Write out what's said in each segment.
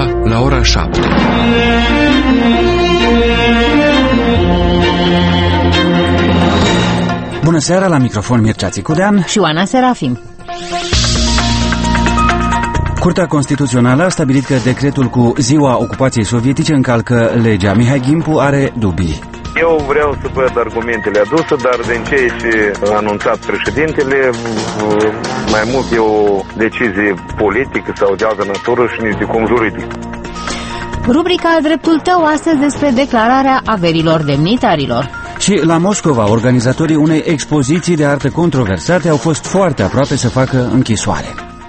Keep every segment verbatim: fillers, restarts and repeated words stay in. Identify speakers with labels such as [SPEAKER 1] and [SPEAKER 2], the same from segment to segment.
[SPEAKER 1] Europa la ora șapte.
[SPEAKER 2] Bună seara, la microfon Mircea Țicudean
[SPEAKER 3] și Oana Serafim.
[SPEAKER 2] Curtea Constituțională a stabilit că decretul cu ziua ocupației sovietice încalcă legea. Mihai Gimpu are dubii.
[SPEAKER 4] Eu vreau să văd argumentele aduse, dar din ce a anunțat președintele, mai mult e o decizie politică sau de altă natură și nici de cum juridic.
[SPEAKER 3] Rubrica Dreptul tău astăzi despre declararea averilor demnitarilor.
[SPEAKER 2] Și la Moscova, organizatorii unei expoziții de artă controversate au fost foarte aproape să facă închisoare.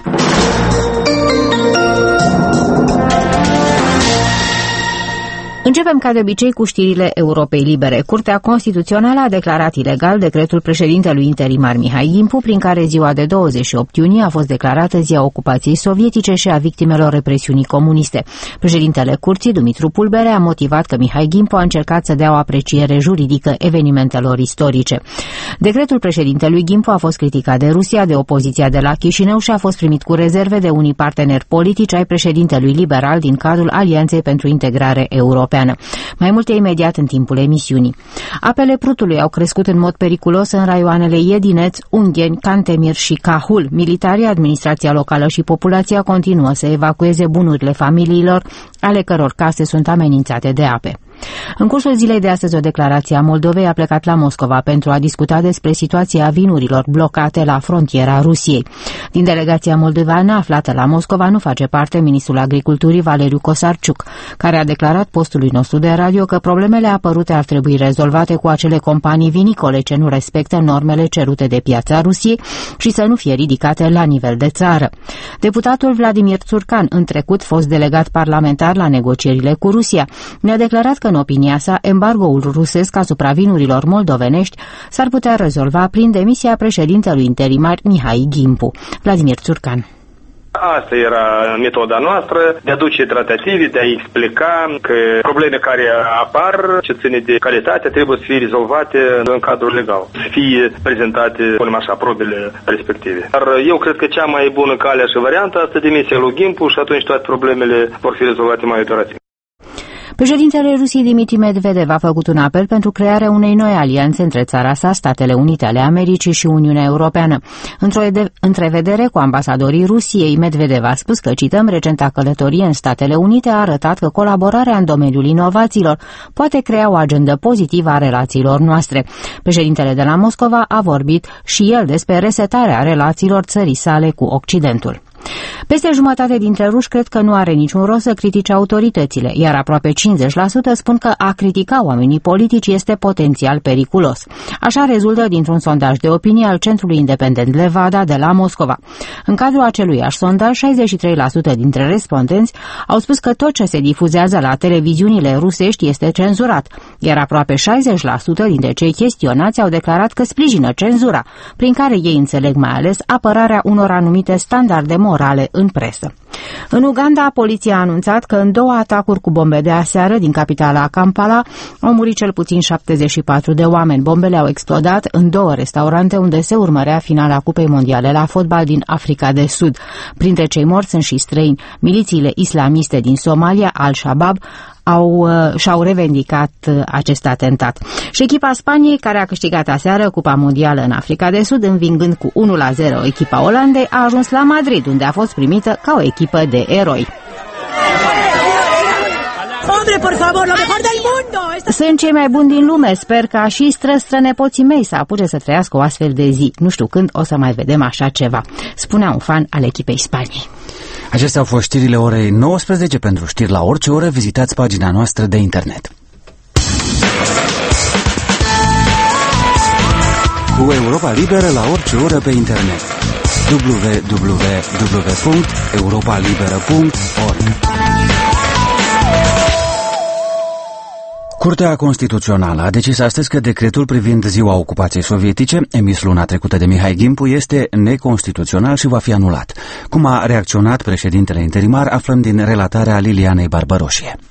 [SPEAKER 3] Începem ca de obicei cu știrile Europei Libere. Curtea Constituțională a declarat ilegal decretul președintelui interimar Mihai Gimpu, prin care ziua de douăzeci și opt iunie a fost declarată ziua ocupației sovietice și a victimelor represiunii comuniste. Președintele Curții, Dumitru Pulbere, a motivat că Mihai Gimpu a încercat să dea o apreciere juridică evenimentelor istorice. Decretul președintelui Gimpu a fost criticat de Rusia, de opoziția de la Chișinău și a fost primit cu rezerve de unii parteneri politici ai președintelui liberal din cadrul Alianței pentru Integrare Europeană. Mai multe imediat în timpul emisiunii. Apele Prutului au crescut în mod periculos în raioanele Iedineț, Ungheni, Cantemir și Cahul. Militarii, administrația locală și populația continuă să evacueze bunurile familiilor, ale căror case sunt amenințate de ape. În cursul zilei de astăzi, o declarație a Moldovei a plecat la Moscova pentru a discuta despre situația vinurilor blocate la frontiera Rusiei. Din delegația moldoveană aflată la Moscova nu face parte ministrul agriculturii Valeriu Cosarciuc, care a declarat postului nostru de radio că problemele apărute ar trebui rezolvate cu acele companii vinicole ce nu respectă normele cerute de piața Rusiei și să nu fie ridicate la nivel de țară. Deputatul Vladimir Țurcan, în trecut fost delegat parlamentar la negocierile cu Rusia, ne-a declarat că în opinia sa, embargoul rusesc asupra vinurilor moldovenești s-ar putea rezolva prin demisia președintelui interimar Mihai Gimpu. Vladimir Țurcan.
[SPEAKER 4] Asta era metoda noastră de a duce tratative, de a explica că probleme care apar, ce ține de calitate, trebuie să fie rezolvate în cadrul legal, să fie prezentate, punem așa, probele respective. Dar eu cred că cea mai bună cale și variantă asta demisia lui Gimpu și atunci toate problemele vor fi rezolvate mai operativ.
[SPEAKER 3] Președintele Rusiei Dmitri Medvedev a făcut un apel pentru crearea unei noi alianțe între țara sa, Statele Unite ale Americii și Uniunea Europeană. Într-o întrevedere cu ambasadorii Rusiei, Medvedev a spus că, cităm, recenta călătorie în Statele Unite a arătat că colaborarea în domeniul inovațiilor poate crea o agendă pozitivă a relațiilor noastre. Președintele de la Moscova a vorbit și el despre resetarea relațiilor țării sale cu Occidentul. Peste jumătate dintre ruși cred că nu are niciun rost să critique autoritățile, iar aproape cincizeci la sută spun că a critica oamenii politici este potențial periculos. Așa rezultă dintr-un sondaj de opinie al Centrului Independent Levada de la Moscova. În cadrul aceluiași sondaj, șaizeci și trei la sută dintre respondenți au spus că tot ce se difuzează la televiziunile rusești este cenzurat, iar aproape șaizeci la sută dintre cei chestionați au declarat că sprijină cenzura, prin care ei înțeleg mai ales apărarea unor anumite standarde morale în presă. În Uganda, poliția a anunțat că în două atacuri cu bombe de aseară din capitala Kampala au murit cel puțin șaptezeci și patru de oameni. Bombele au explodat în două restaurante unde se urmărea finala Cupei Mondiale la fotbal din Africa de Sud. Printre cei morți sunt și străini. Milițiile islamiste din Somalia, Al-Shabaab, au, și-au revendicat acest atentat. Și echipa Spaniei, care a câștigat aseară Cupa Mondială în Africa de Sud, învingând cu unu la zero echipa Olandei, a ajuns la Madrid, unde a fost primită ca o echipă de eroi.
[SPEAKER 5] Hombre, por favor, lo mejor del mundo!
[SPEAKER 3] Sunt cei mai buni din lume, sper ca și stră-strănepoții mei să apuce să trăiască o astfel de zi. Nu știu când o să mai vedem așa ceva, spunea un fan al echipei Spaniei.
[SPEAKER 2] Acestea au fost știrile orei nouăsprezece. Pentru știri la orice oră, vizitați pagina noastră de internet. Cu Europa Liberă la orice oră pe internet. w w w punct europa liberă punct org. Curtea Constituțională a decis astăzi că decretul privind ziua ocupației sovietice, emis luna trecută de Mihai Gimpu, este neconstituțional și va fi anulat. Cum a reacționat președintele interimar, aflăm din relatarea Lilianei Barbaroșie.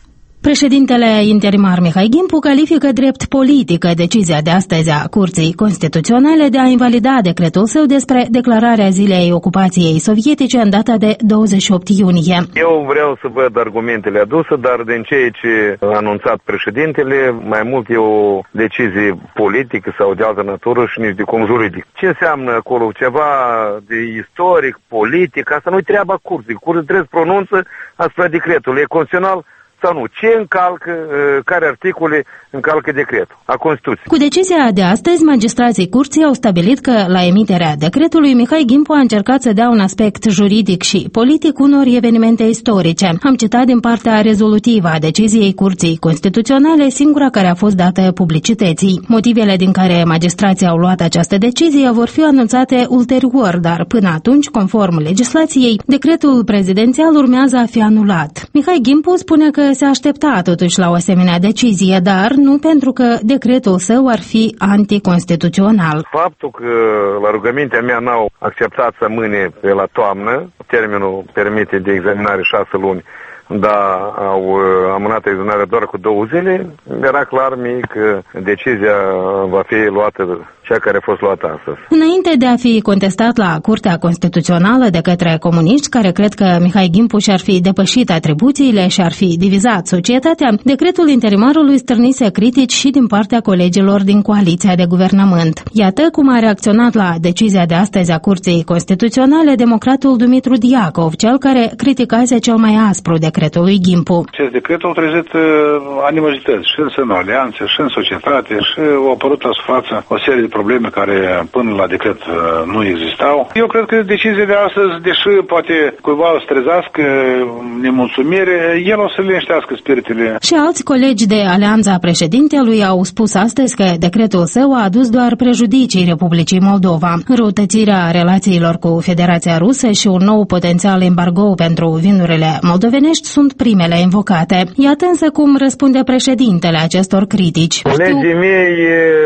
[SPEAKER 1] Președintele interimar Mihai Gimpu califică drept politică decizia de astăzi a Curții Constituționale de a invalida decretul său despre declararea zilei ocupației sovietice în data de douăzeci și opt iunie.
[SPEAKER 6] Eu vreau să văd argumentele aduse, dar din ceea ce a anunțat președintele, mai mult e o decizie politică sau de altă natură și nici de cum juridic. Ce înseamnă acolo? Ceva de istoric, politic? Asta nu-i treaba Curții. Curții trebuie să pronunță asupra decretului. E constituțional sau nu? Ce încalcă, care articole încalcă decretul a Constituției?
[SPEAKER 1] Cu decizia de astăzi, magistrații Curții au stabilit că, la emiterea decretului, Mihai Gimpu a încercat să dea un aspect juridic și politic unor evenimente istorice. Am citat din partea rezolutivă a deciziei Curții Constituționale, singura care a fost dată publicității. Motivele din care magistrații au luat această decizie vor fi anunțate ulterior, dar până atunci, conform legislației, decretul prezidențial urmează a fi anulat. Mihai Gimpu spune că se aștepta totuși la o asemenea decizie, dar nu pentru că decretul său ar fi anticonstituțional.
[SPEAKER 6] Faptul că la rugămintea mea n-au acceptat să mâine pe la toamnă, termenul permite de examinare șase luni, dar au amânat examinarea doar cu două zile, era clar mie că decizia va fi luată, cea care a fost luată astăzi.
[SPEAKER 1] Înainte de a fi contestat la Curtea Constituțională de către comuniști, care cred că Mihai Gimpu și-ar fi depășit atribuțiile și ar fi divizat societatea, decretul interimarului stârnise critici și din partea colegilor din coaliția de guvernământ. Iată cum a reacționat la decizia de astăzi a Curții Constituționale democratul Dumitru Diacov, cel care criticase cel mai aspru decretul lui Gimpu.
[SPEAKER 7] Acest decret a trezit uh, animozități și în sânul alianței, și în societate, și au apărut la suprafață o serie de probleme care până la decret uh, nu existau. Eu cred că decizia de astăzi, deși poate cuiva o strezească nemulțumire, el o să liniștească spiritele.
[SPEAKER 1] Și alți colegi de alianța președintelui au spus astăzi că decretul său a adus doar prejudicii Republicii Moldova. Înrăutățirea relațiilor cu Federația Rusă și un nou potențial embargo pentru vinurile moldovenești sunt primele invocate. Iată însă cum răspunde președintele acestor critici.
[SPEAKER 6] Colegii mei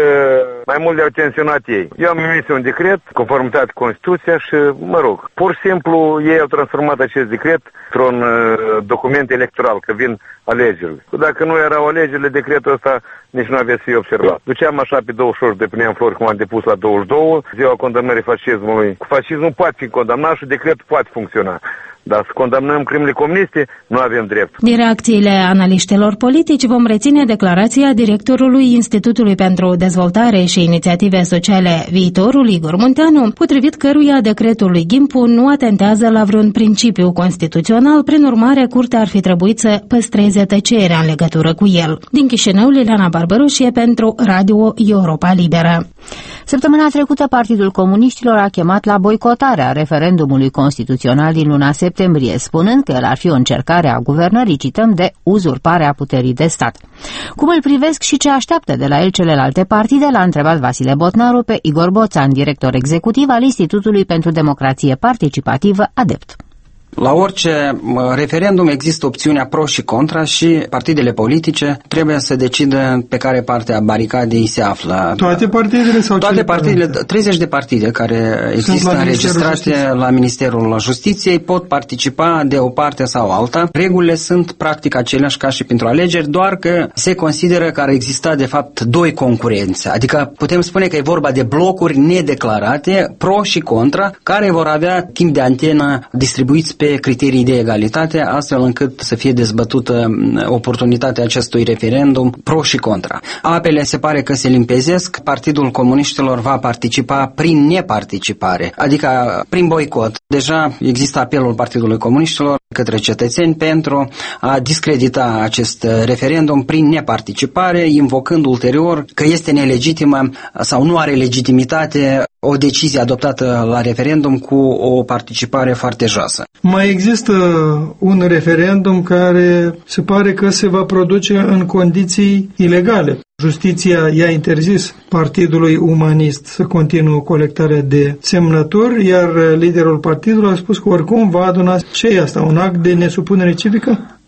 [SPEAKER 6] mai mult le-au tensionat ei. Eu am emis un decret, conformitate cu Constituția și, mă rog, pur și simplu ei au transformat acest decret într-un uh, document electoral, că vin alegerile. Dacă nu erau alegerile, decretul ăsta nici nu avea să fie observat. Duceam așa pe douăzeci și opt de puneam flori, cum am depus la douăzeci și doi, ziua condamnării fascismului. Cu fascismul poate fi condamnat și decretul poate funcționa. Dar să condamnăm crimele comuniste, nu avem drept.
[SPEAKER 1] Din reacțiile analiștilor politici vom reține declarația directorului Institutului pentru Dezvoltare și Inițiative Sociale Viitorul, Igor Munteanu, potrivit căruia decretul lui Gimpu nu atentează la vreun principiu constituțional, prin urmare, Curtea ar fi trebuit să păstreze tăcerea în legătură cu el. Din Chișinău, Liliana Barbaroșie pentru Radio Europa Liberă.
[SPEAKER 3] Săptămâna trecută, Partidul Comuniștilor a chemat la boicotarea referendumului constituțional din luna septembrie, spunând că el ar fi o încercare a guvernării, cităm, de uzurparea puterii de stat. Cum îl privesc și ce așteaptă de la el celelalte partide, l-a întrebat Vasile Botnaru pe Igor Boțan, director executiv al Institutului pentru Democrație Participativă, ADEPT.
[SPEAKER 8] La orice referendum există opțiunea pro și contra și partidele politice trebuie să decidă pe care parte a baricadei se află.
[SPEAKER 9] Toate partidele sau
[SPEAKER 8] Toate partidele, treizeci de partide care există la înregistrate la Ministerul Justiției pot participa de o parte sau alta. Regulile sunt practic aceleași ca și pentru alegeri, doar că se consideră că ar exista de fapt doi concurenți. Adică putem spune că e vorba de blocuri nedeclarate, pro și contra, care vor avea timp de antenă distribuiți pe criterii de egalitate, astfel încât să fie dezbătută oportunitatea acestui referendum pro și contra. Apele se pare că se limpezesc, Partidul Comuniștilor va participa prin neparticipare, adică prin boicot. Deja există apelul Partidului Comuniștilor către cetățeni pentru a discredita acest referendum prin neparticipare, invocând ulterior că este nelegitimă sau nu are legitimitate o decizie adoptată la referendum cu o participare foarte joasă.
[SPEAKER 9] Mai există un referendum care se pare că se va produce în condiții ilegale. Justiția i-a interzis Partidului Umanist să continuă colectarea de semnături, iar liderul partidului a spus că oricum va aduna. Ce e asta, un act de nesupunere civică?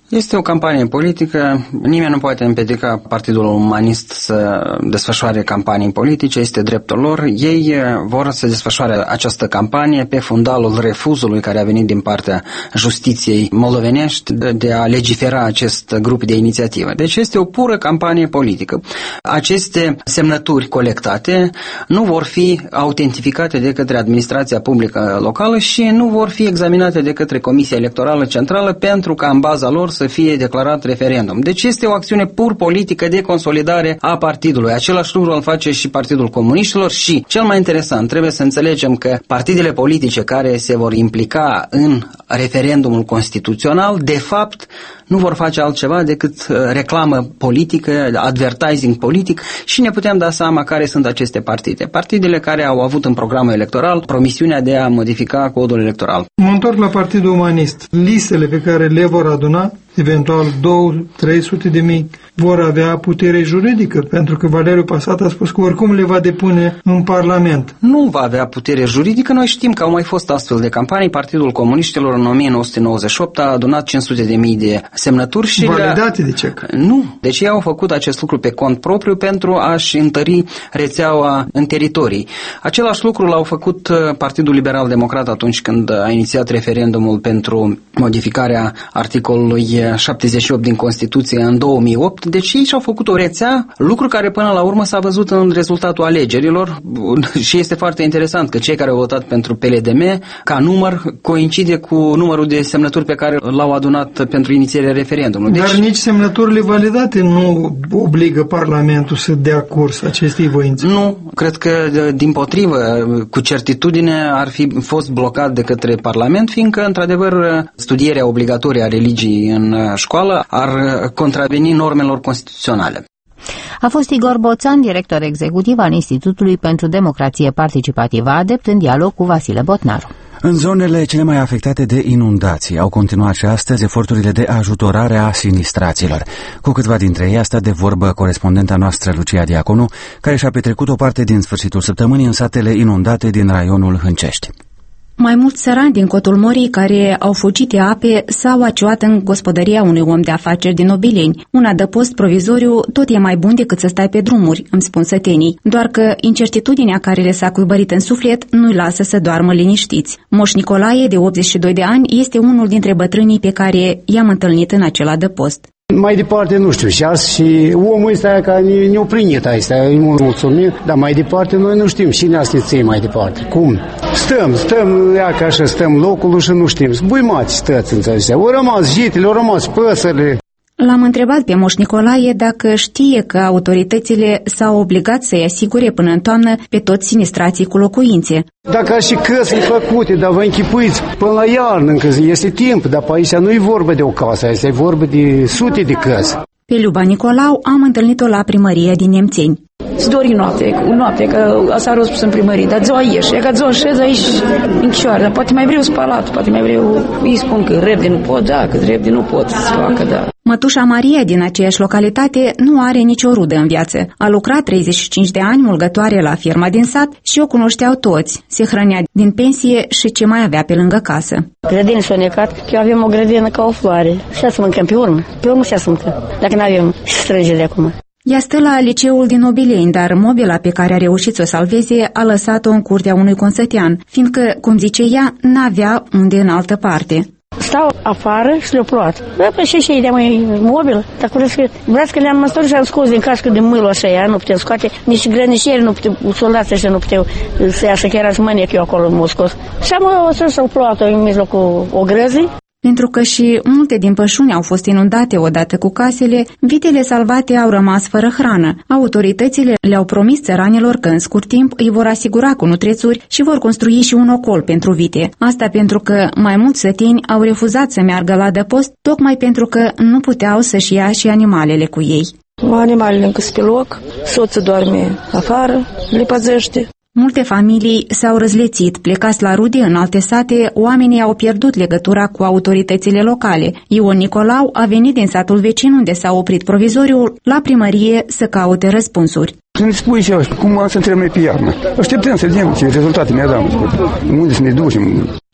[SPEAKER 8] Este o campanie politică, nimeni nu poate împiedica Partidul Umanist să desfășoare campanii politice, este dreptul lor. Ei vor să desfășoare această campanie pe fundalul refuzului care a venit din partea justiției moldovenești de a legifera acest grup de inițiativă. Deci este o pură campanie politică. Aceste semnături colectate nu vor fi autentificate de către administrația publică locală și nu vor fi examinate de către Comisia Electorală Centrală pentru ca în baza lor să fie declarat referendum. Deci este o acțiune pur politică de consolidare a partidului. Același lucru îl face și Partidul Comuniștilor și, cel mai interesant, trebuie să înțelegem că partidele politice care se vor implica în referendumul constituțional, de fapt, nu vor face altceva decât reclamă politică, advertising politic și ne putem da seama care sunt aceste partide. Partidele care au avut în programul electoral promisiunea de a modifica codul electoral.
[SPEAKER 9] Mă întorc la Partidul Umanist. Listele pe care le vor aduna, eventual două sute trei sute de mii, vor avea putere juridică, pentru că Valeriu Pasat a spus că oricum le va depune în Parlament.
[SPEAKER 8] Nu va avea putere juridică. Noi știm că au mai fost astfel de campanii. Partidul Comuniștilor în o mie nouă sute nouăzeci și opt a adunat cinci sute de mii de semnături și
[SPEAKER 9] validate de ce?
[SPEAKER 8] Nu. Deci ei au făcut acest lucru pe cont propriu pentru a-și întări rețeaua în teritorii. Același lucru l-au făcut Partidul Liberal Democrat atunci când a inițiat referendumul pentru modificarea articolului șaptezeci și opt din Constituție în două mii opt. Deci ei și-au făcut o rețea, lucru care până la urmă s-a văzut în rezultatul alegerilor și este foarte interesant că cei care au votat pentru P L D M ca număr coincide cu numărul de semnături pe care l-au adunat pentru inițierea referendumului. Deci,
[SPEAKER 9] dar nici semnăturile validate nu obligă Parlamentul să dea curs acestei voințe.
[SPEAKER 8] Nu, cred că dimpotrivă, cu certitudine ar fi fost blocat de către Parlament, fiindcă într-adevăr studierea obligatorie a religiei în școală ar contraveni normelor constituționale.
[SPEAKER 3] A fost Igor Boțan, director executiv al Institutului pentru Democrație Participativă Adept, în dialog cu Vasile Botnaru.
[SPEAKER 2] În zonele cele mai afectate de inundații au continuat și astăzi eforturile de ajutorare a sinistraților. Cu câțiva dintre ei a stat de vorbă corespondenta noastră Lucia Diaconu, care și-a petrecut o parte din sfârșitul săptămânii în satele inundate din raionul Hâncești.
[SPEAKER 1] Mai mulți țărani din Cotul Morii care au fugit de ape s-au aciuat în gospodăria unui om de afaceri din Obileni. Un adăpost provizoriu tot e mai bun decât să stai pe drumuri, îmi spun sătenii, doar că incertitudinea care le s-a cuibărit în suflet nu-i lasă să doarmă liniștiți. Moș Nicolae, de optzeci și doi de ani, este unul dintre bătrânii pe care i-am întâlnit în acel adăpost.
[SPEAKER 10] Mai departe nu știu, și azi și omul ăsta care ne-a primit aici, îi mulțumim, dar mai departe noi nu știm și ne-a ții mai departe. Cum? Stăm, stăm, ia ca așa, stăm locul și nu știm. Buimați stăți, înțelegi, au rămas jitele, au rămas păsările.
[SPEAKER 1] L-am întrebat pe Moș Nicolae dacă știe că autoritățile s-au obligat să-i asigure până în toamnă pe toți sinistrații cu locuințe.
[SPEAKER 10] Dacă ar și căsile făcute, dar vă închipuiți, până la iarnă încă este timp, dar pe aici nu e vorba de o casă, aici e vorba de sute de căsi.
[SPEAKER 1] Pe Luba Nicolau am întâlnit-o la primăria din Nemțeni.
[SPEAKER 11] Îți dori noapte, noapte, că asta a răspuns în primărie, dar ziua ieși, e ca ziua șez aici închișoară, dar poate mai vreau spalat, poate mai vreau, îi spun că repede nu pot, da, că repede nu pot să facă, da.
[SPEAKER 1] Mătușa Maria din aceeași localitate nu are nicio rudă în viață. A lucrat treizeci și cinci de ani mulgătoare la firma din sat și o cunoșteau toți. Se hrănea din pensie și ce mai avea pe lângă casă.
[SPEAKER 11] Grădini s-au necat, că avem o grădină ca o floare. Și să mâncăm pe urmă, pe urmă și să mâncăm, dacă nu avem strângele acum.
[SPEAKER 1] Ea stă la liceul din Obileni, dar mobila pe care a reușit să o salveze a lăsat-o în curtea unui consătean, fiindcă, cum zice ea, n-avea unde în altă parte.
[SPEAKER 11] Stau afară și le-au plouat. Bă, păi și și de mai mobil, dacă vreți că, vreți că le-am măstor și am scos din cașcă de mâlul așa, ea nu putem scoate, nici grănișeri nu puteau, soldații ăștia nu puteau să iasă, chiar aș mănec eu acolo m-au scos. Și am o să-au plouat în mijlocul o grăzi.
[SPEAKER 1] Pentru că și multe din pășuni au fost inundate odată cu casele, vitele salvate au rămas fără hrană. Autoritățile le-au promis țăranilor că în scurt timp îi vor asigura cu nutrețuri și vor construi și un ocol pentru vite. Asta pentru că mai mulți săteni au refuzat să meargă la adăpost, tocmai pentru că nu puteau să-și ia și animalele cu ei.
[SPEAKER 11] Animalele încă sunt pe loc, soțul doarme afară, le păzește.
[SPEAKER 1] Multe familii s-au răzlețit, plecați la rude în alte sate, oamenii au pierdut legătura cu autoritățile locale. Ion Nicolau a venit din satul vecin unde s-a oprit provizoriul la primărie să caute răspunsuri.
[SPEAKER 12] Să-mi spui și cum să întrebăm noi pe iarnă. Așteptăm să vedem ce rezultate mi-a dat. Unde să ne ducem.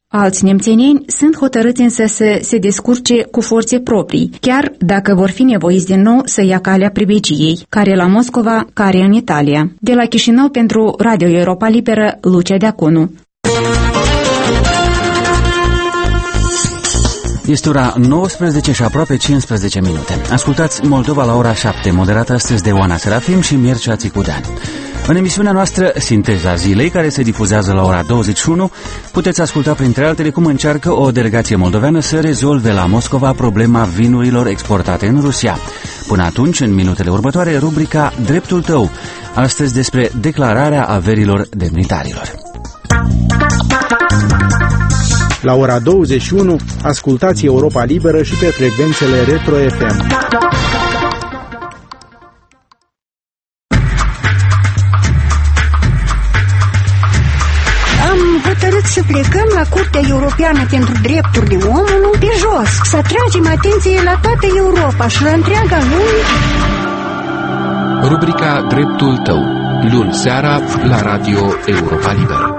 [SPEAKER 12] Alți nemțeneni sunt hotărâți însă să se descurce cu forțe proprii, chiar dacă vor fi nevoiți din nou să ia calea pribegiei, care la Moscova, care în Italia. De la Chișinău pentru Radio Europa Liberă, Lucia Deaconu.
[SPEAKER 2] Este ora nouăsprezece și aproape cincisprezece minute. Ascultați Moldova la ora șapte, moderată astăzi de Oana Serafim și Mircea Țicudean. În emisiunea noastră Sinteza Zilei, care se difuzează la ora douăzeci și unu, puteți asculta printre altele cum încearcă o delegație moldoveană să rezolve la Moscova problema vinurilor exportate în Rusia. Până atunci, în minutele următoare, rubrica Dreptul tău, astăzi despre declararea averilor demnitarilor.
[SPEAKER 13] La ora douăzeci și unu, ascultați Europa Liberă și pe frecvențele Retro F M.
[SPEAKER 14] Am hotărât să plecăm la Curtea Europeană pentru Drepturile Omului pe jos, să atragem atenție la toată Europa și la întreaga lume.
[SPEAKER 15] Rubrica Dreptul tău, luni seara la Radio Europa Liberă.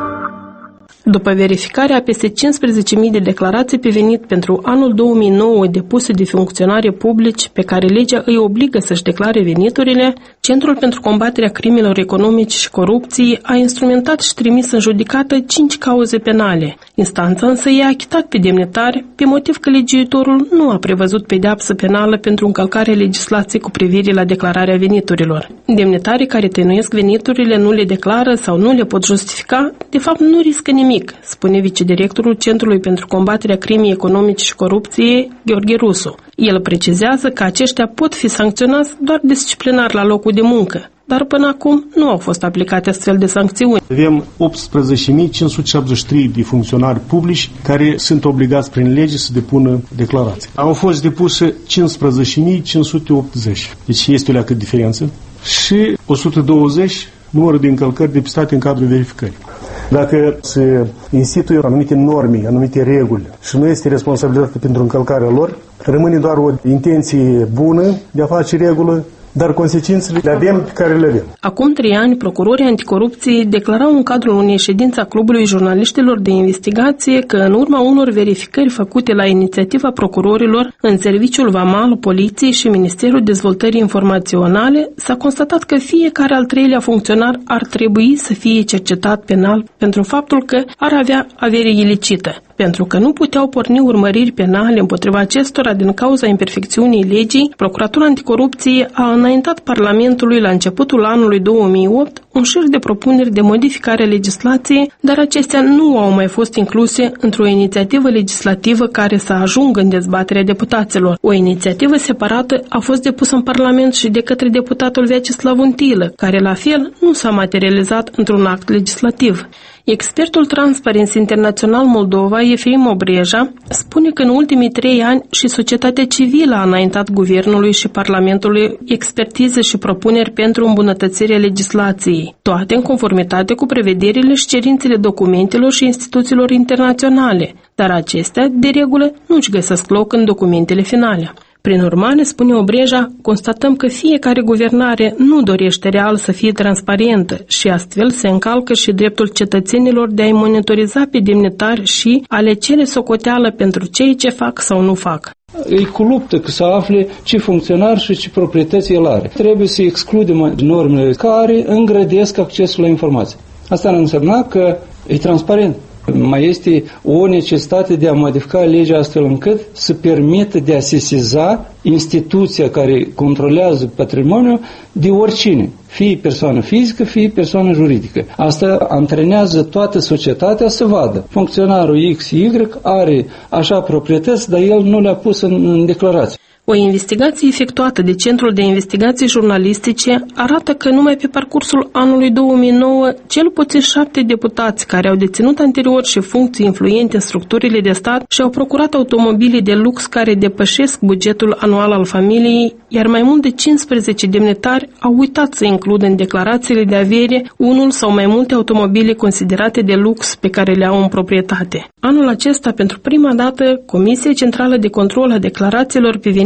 [SPEAKER 16] După verificarea peste cincisprezece mii de declarații pe venit pentru anul două mii nouă depuse de funcționari publici pe care legea îi obligă să-și declare veniturile, Centrul pentru combaterea crimelor economice și corupției a instrumentat și trimis în judecată cinci cauze penale. Instanța însă i-a achitat pe demnitari pe motiv că legiuitorul nu a prevăzut pedeapsă penală pentru încălcarea legislației cu privire la declararea veniturilor. Demnitarii care tăinuiesc veniturile, nu le declară sau nu le pot justifica, de fapt nu riscă nimic, spune vicedirectorul Centrului pentru combaterea crimei economice și corupției, Gheorghe Rusu. El precizează că aceștia pot fi sancționați doar disciplinar la locul de muncă, dar până acum nu au fost aplicate astfel de sancțiuni.
[SPEAKER 17] Avem optsprezece mii cinci sute șaptezeci și trei de funcționari publici care sunt obligați prin lege să depună declarații. Au fost depuse cincisprezece mii cinci sute optzeci. Deci este o leacă diferență. Și o sută douăzeci numărul de încălcări depistate în cadrul verificării. Dacă se instituie anumite norme, anumite reguli și nu este responsabilitate pentru încălcarea lor, rămâne doar o intenție bună de a face regulă, dar consecințele le avem pe care le avem.
[SPEAKER 16] Acum trei ani, procurorii anticorupție declarau în cadrul unei ședințe a Clubului Jurnaliștilor de Investigație că în urma unor verificări făcute la inițiativa procurorilor în Serviciul Vamal, Poliției și Ministerul Dezvoltării Informaționale s-a constatat că fiecare al treilea funcționar ar trebui să fie cercetat penal pentru faptul că ar avea avere ilicită. Pentru că nu puteau porni urmăriri penale împotriva acestora din cauza imperfecțiunii legii, Procuratura Anticorupție a înaintat Parlamentului la începutul anului două mii opt un șir de propuneri de modificare a legislației, dar acestea nu au mai fost incluse într-o inițiativă legislativă care să ajungă în dezbaterea deputaților. O inițiativă separată a fost depusă în Parlament și de către deputatul Vyacheslav Untilă, care la fel nu s-a materializat într-un act legislativ. Expertul Transparency International Moldova, Efim Obreja, spune că în ultimii trei ani și societatea civilă a înaintat Guvernului și Parlamentului expertize și propuneri pentru îmbunătățirea legislației, toate în conformitate cu prevederile și cerințele documentelor și instituțiilor internaționale, dar acestea, de regulă, nu-și găsesc loc în documentele finale. Prin urmare, spune Obreja, constatăm că fiecare guvernare nu dorește real să fie transparentă și astfel se încalcă și dreptul cetățenilor de a-i monitoriza pe demnitari și a le cere socoteală pentru cei ce fac sau nu fac.
[SPEAKER 18] Îi cu luptă că să afle ce funcționar și ce proprietăți el are. Trebuie să excludem normele care îngrădesc accesul la informații. Asta ar însemna că e transparent. Mai este o necesitate de a modifica legea astfel încât să permită de a sesiza instituția care controlează patrimoniul de oricine, fie persoană fizică, fie persoană juridică. Asta antrenează toată societatea să vadă. Funcționarul X Y are așa proprietăți, dar el nu le-a pus în, în declarație.
[SPEAKER 16] O investigație efectuată de Centrul de Investigații Jurnalistice arată că numai pe parcursul anului două mii nouă, cel puțin șapte deputați care au deținut anterior și funcții influente în structurile de stat și-au procurat automobile de lux care depășesc bugetul anual al familiei, iar mai mult de cincisprezece demnitari au uitat să includă în declarațiile de avere unul sau mai multe automobile considerate de lux pe care le au în proprietate. Anul acesta, pentru prima dată, Comisia Centrală de Control a Declarațiilor pe venit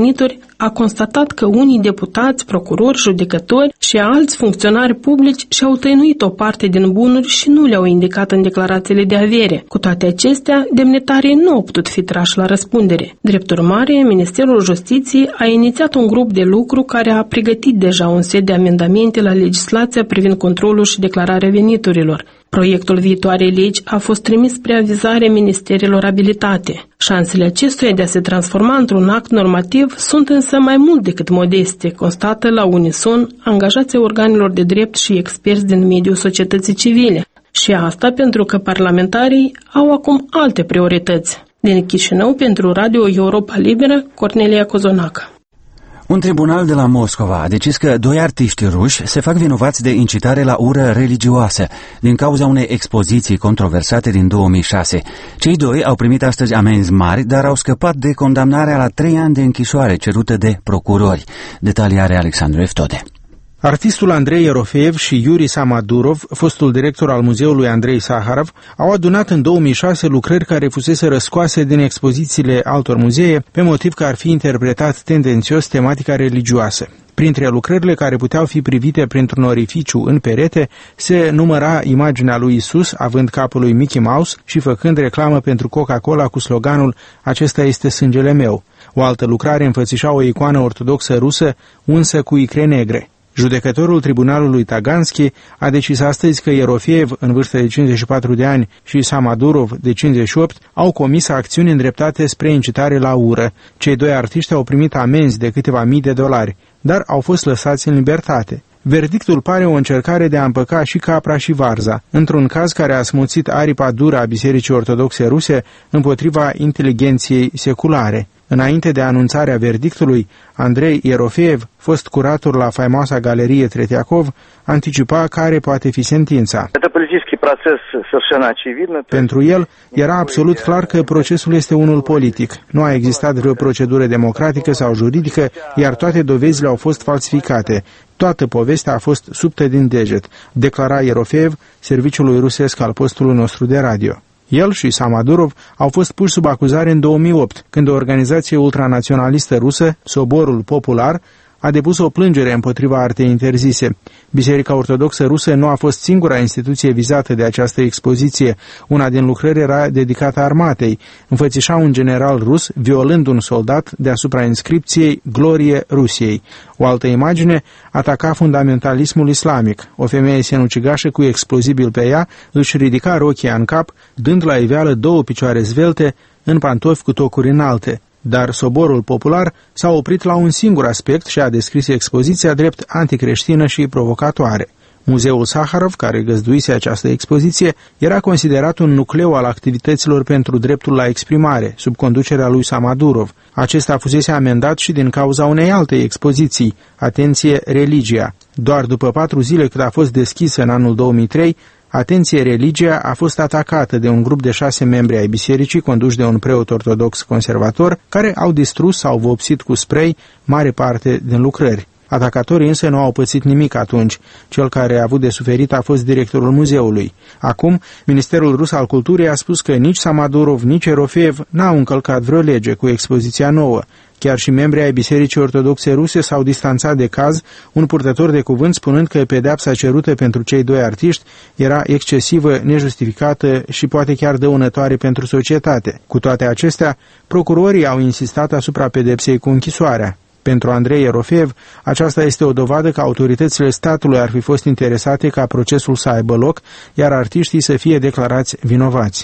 [SPEAKER 16] venituri, a constatat că unii deputați, procurori, judecători și alți funcționari publici și-au tăinuit o parte din bunuri și nu le-au indicat în declarațiile de avere. Cu toate acestea, demnitarii nu au putut fi trași la răspundere. Drept urmare, Ministerul Justiției a inițiat un grup de lucru care a pregătit deja un set de amendamente la legislația privind controlul și declararea veniturilor. Proiectul viitoarei legi a fost trimis spre avizare ministerilor abilitate. Șansele acestuia de a se transforma într-un act normativ sunt însă mai mult decât modeste, constată la unison angajații organelor de drept și experți din mediul societății civile. Și asta pentru că parlamentarii au acum alte priorități. Din Chișinău, pentru Radio Europa Liberă, Cornelia Cozonacă.
[SPEAKER 2] Un tribunal de la Moscova a decis că doi artiști ruși se fac vinovați de incitare la ură religioasă din cauza unei expoziții controversate din două mii șase. Cei doi au primit astăzi amenzi mari, dar au scăpat de condamnarea la trei ani de închisoare cerută de procurori. Detalii are Alexandru Eftode.
[SPEAKER 13] Artistul Andrei Erofeev și Yuri Samadurov, fostul director al muzeului Andrei Saharov, au adunat în două mii șase lucrări care fusese răscoase din expozițiile altor muzee pe motiv că ar fi interpretat tendențios tematica religioasă. Printre lucrările care puteau fi privite printr-un orificiu în perete se număra imaginea lui Isus având capul lui Mickey Mouse și făcând reclamă pentru Coca-Cola cu sloganul "Acesta este sângele meu". O altă lucrare înfățișa o icoană ortodoxă rusă unsă cu icre negre. Judecătorul tribunalului Taganski a decis astăzi că Erofeev, în vârstă de cincizeci și patru de ani, și Samadurov, de cincizeci și opt, au comis acțiuni îndreptate spre incitare la ură. Cei doi artiști au primit amenzi de câteva mii de dolari, dar au fost lăsați în libertate. Verdictul pare o încercare de a împăca și capra și varza, într-un caz care a smuțit aripa dură a Bisericii Ortodoxe Ruse împotriva inteligenției seculare. Înainte de anunțarea verdictului, Andrei Erofeev, fost curator la faimoasa galerie Tretiakov, anticipa care poate fi sentința. Pentru el, era absolut clar că procesul este unul politic. Nu a existat vreo procedură democratică sau juridică, iar toate dovezile au fost falsificate. Toată povestea a fost subtă din deget, declara Erofeev serviciului rusesc al postului nostru de radio. El și Samadurov au fost puși sub acuzare în două mii opt, când o organizație ultranaționalistă rusă, Soborul Popular, a depus o plângere împotriva artei interzise. Biserica Ortodoxă Rusă nu a fost singura instituție vizată de această expoziție. Una din lucrări era dedicată armatei. Înfățișa un general rus violând un soldat deasupra inscripției "Glorie Rusiei". O altă imagine ataca fundamentalismul islamic. O femeie sinucigașă cu explozibil pe ea își ridica rochia în cap, dând la iveală două picioare zvelte în pantofi cu tocuri înalte. Dar Soborul Popular s-a oprit la un singur aspect și a descris expoziția drept anticreștină și provocatoare. Muzeul Saharov, care găzduise această expoziție, era considerat un nucleu al activităților pentru dreptul la exprimare, sub conducerea lui Samadurov. Acesta fusese amendat și din cauza unei alte expoziții, atenție, religia. Doar după patru zile cât a fost deschisă în anul două mii trei, atenție, religia a fost atacată de un grup de șase membri ai bisericii, conduși de un preot ortodox conservator, care au distrus sau vopsit cu spray mare parte din lucrări. Atacatorii însă nu au pățit nimic atunci. Cel care a avut de suferit a fost directorul muzeului. Acum, Ministerul Rus al Culturii a spus că nici Samadurov, nici Erofeev n-au încălcat vreo lege cu expoziția nouă. Chiar și membrii ai Bisericii Ortodoxe Ruse s-au distanțat de caz, un purtător de cuvânt spunând că pedeapsa cerută pentru cei doi artiști era excesivă, nejustificată și poate chiar dăunătoare pentru societate. Cu toate acestea, procurorii au insistat asupra pedepsei cu închisoarea. Pentru Andrei Erofeev, aceasta este o dovadă că autoritățile statului ar fi fost interesate ca procesul să aibă loc, iar artiștii să fie declarați vinovați.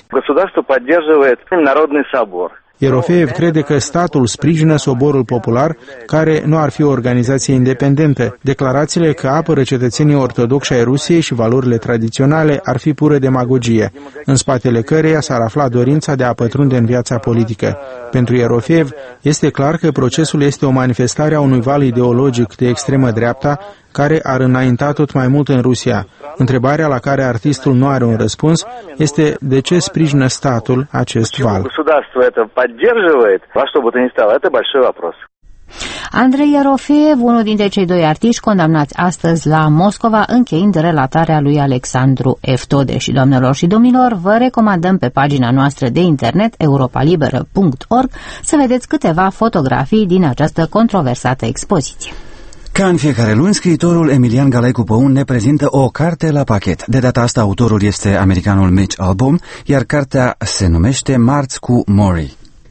[SPEAKER 13] Erofeev crede că statul sprijină Soborul Popular, care nu ar fi o organizație independentă. Declarațiile că apără cetățenii ortodoxi ai Rusiei și valorile tradiționale ar fi pură demagogie, în spatele căreia s-ar afla dorința de a pătrunde în viața politică. Pentru Erofeev, este clar că procesul este o manifestare a unui val ideologic de extremă dreapta, care ar înainta tot mai mult în Rusia. Întrebarea la care artistul nu are un răspuns este de ce sprijină statul acest val.
[SPEAKER 3] Andrei Yerofeev, unul dintre cei doi artiști condamnați astăzi la Moscova, încheind relatarea lui Alexandru Eftode. Și, doamnelor și domnilor, vă recomandăm pe pagina noastră de internet europalibera punct org să vedeți câteva fotografii din această controversată expoziție.
[SPEAKER 2] Ca în fiecare luni, scriitorul Emilian Galaicu Păun ne prezintă o carte la pachet. De data asta, autorul este americanul Mitch Albom, iar cartea se numește Marți cu Maury.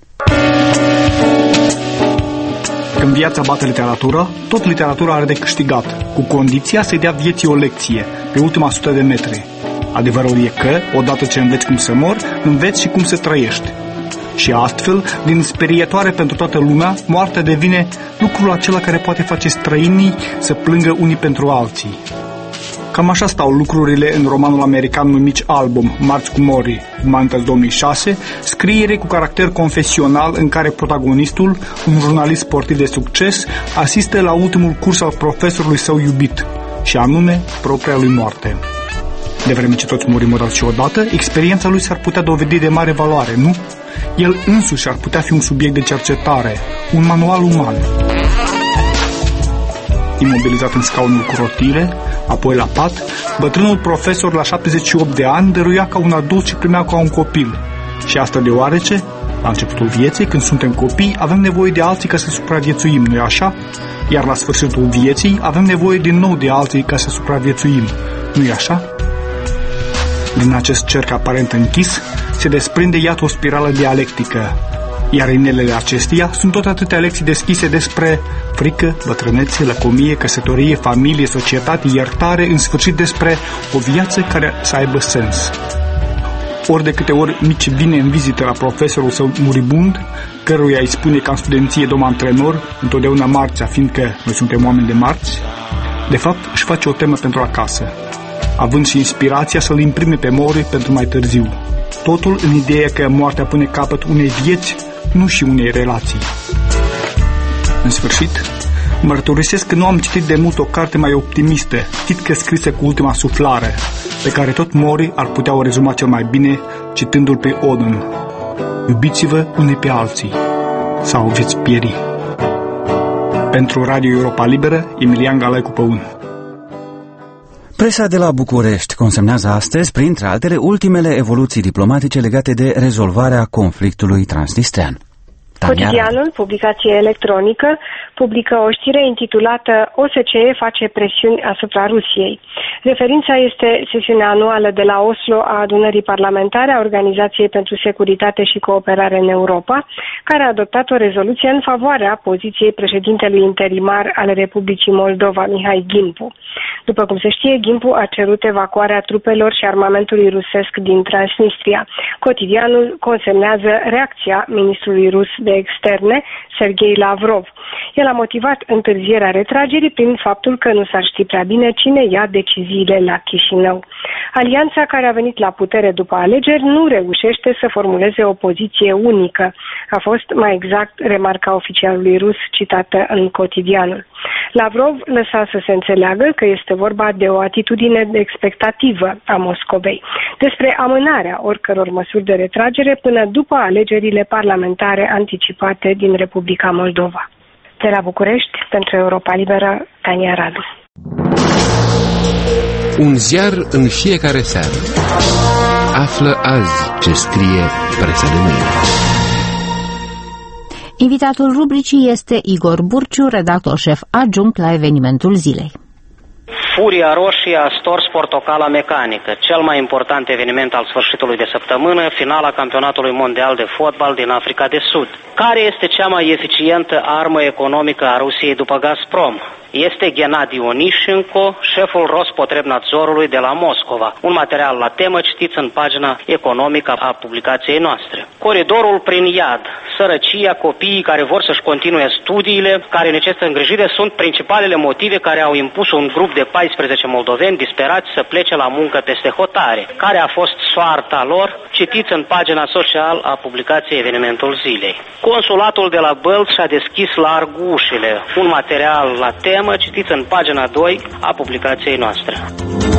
[SPEAKER 19] Când viața bate literatura, tot literatura are de câștigat, cu condiția să-i dea vieții o lecție, pe ultima sută de metri. Adevărul e că, odată ce înveți cum să mori, înveți și cum să trăiești. Și astfel, din sperietoare pentru toată lumea, moartea devine lucrul acela care poate face străinii să plângă unii pentru alții. Cam așa stau lucrurile în romanul american numit Album, Marți cu Maury, Humanități două mii șase, scriere cu caracter confesional în care protagonistul, un jurnalist sportiv de succes, asistă la ultimul curs al profesorului său iubit, și anume propria lui moarte. De vreme ce toți murim odată și odată, experiența lui s-ar putea dovedi de mare valoare, nu? El însuși ar putea fi un subiect de cercetare, un manual uman. Imobilizat în scaunul cu rotile, apoi la pat, bătrânul profesor la șaptezeci și opt de ani dăruia ca un adult și primea ca un copil. Și asta deoarece, la începutul vieții, când suntem copii, avem nevoie de alții ca să supraviețuim, nu-i așa? Iar la sfârșitul vieții avem nevoie din nou de alții ca să supraviețuim, nu-i așa? Din acest cerc aparent închis, se desprinde iată o spirală dialectică, iar inelele acesteia sunt tot atâtea lecții deschise despre frică, bătrânețe, lăcomie, căsătorie, familie, societate, iertare, în sfârșit despre o viață care să aibă sens. Ori de câte ori Mici vine în vizită la profesorul său muribund, căruia îi spune ca în studenție domn antrenor, întotdeauna marțea, fiindcă noi suntem oameni de marți, de fapt își face o temă pentru acasă, având și inspirația să-l imprime pe Maury pentru mai târziu. Totul în ideea că moartea pune capăt unei vieți, nu și unei relații. În sfârșit, mărturisesc că nu am citit de mult o carte mai optimistă, chit că scrisă cu ultima suflare, pe care tot Maury ar putea o rezuma cel mai bine citându-l pe Odin. Iubiți-vă unii pe alții, sau veți pieri. Pentru Radio Europa Liberă, Emilian Galaicu Păun.
[SPEAKER 2] Presa de la București consemnează astăzi, printre altele, ultimele evoluții diplomatice legate de rezolvarea conflictului transnistrean.
[SPEAKER 20] Cotidianul, publicație electronică, publică o știre intitulată O S C E face presiuni asupra Rusiei. Referința este sesiunea anuală de la Oslo a adunării parlamentare a Organizației pentru Securitate și Cooperare în Europa, care a adoptat o rezoluție în favoarea poziției președintelui interimar al Republicii Moldova, Mihai Gimpu. După cum se știe, Gimpu a cerut evacuarea trupelor și armamentului rusesc din Transnistria. Cotidianul consemnează reacția ministrului rus de externe, Sergei Lavrov. El a motivat întârzierea retragerii prin faptul că nu s-ar ști prea bine cine ia deciziile la Chișinău. Alianța care a venit la putere după alegeri nu reușește să formuleze o poziție unică. A fost mai exact remarca oficialului rus citată în Cotidianul. Lavrov lăsa să se înțeleagă că este vorba de o atitudine expectativă a Moscovei, despre amânarea oricăror măsuri de retragere până după alegerile parlamentare anticipate din Republica Moldova. De la București, pentru Europa Liberă, Tania Radu.
[SPEAKER 15] Un ziar în fiecare seară. Află azi ce scrie presa de mâine.
[SPEAKER 3] Invitatul rubricii este Igor Burciu, redactor șef adjunct la evenimentul zilei.
[SPEAKER 21] Furia roșie a stors portocala mecanică, cel mai important eveniment al sfârșitului de săptămână, finala campionatului mondial de fotbal din Africa de Sud. Care este cea mai eficientă armă economică a Rusiei după Gazprom? Este Gennady Onișenko, șeful Rospotrebnadzorului de la Moscova. Un material la temă citiți în pagina economică a publicației noastre. Coridorul prin iad, sărăcia, copiii care vor să-și continue studiile, care necesită îngrijire, sunt principalele motive care au impus un grup de paisprezece moldoveni disperați să plece la muncă peste hotare. Care a fost soarta lor? Citiți în pagina social a publicației evenimentul zilei. Consulatul de la Bălți și-a deschis larg ușile. Un material la temă citiți în pagina doi a publicației noastre.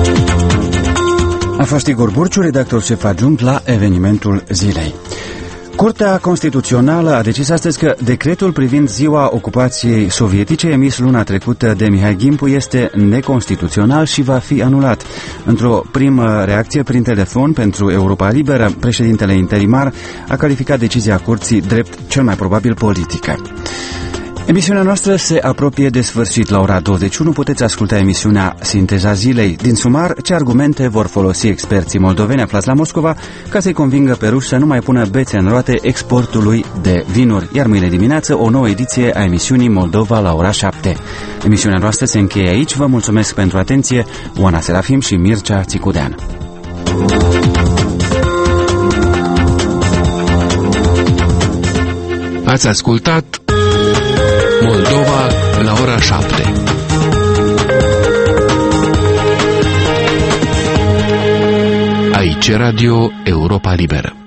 [SPEAKER 2] A fost Igor Burciu, redactor șef adjunct la evenimentul zilei. Curtea Constituțională a decis astăzi că decretul privind ziua ocupației sovietice emis luna trecută de Mihai Gimpu este neconstituțional și va fi anulat. Într-o primă reacție prin telefon pentru Europa Liberă, președintele interimar a calificat decizia curții drept cel mai probabil politică. Emisiunea noastră se apropie de sfârșit. La ora douăzeci și unu puteți asculta emisiunea Sinteza Zilei. Din sumar, ce argumente vor folosi experții moldoveni aflați la Moscova ca să-i convingă pe ruși să nu mai pună bețe în roate exportului de vinuri. Iar mâine dimineață o nouă ediție a emisiunii Moldova la ora șapte. Emisiunea noastră se încheie aici. Vă mulțumesc pentru atenție. Oana Serafim și Mircea Țicudean.
[SPEAKER 15] Ați ascultat Moldova la ora șapte. Aici Radio Europa Liberă.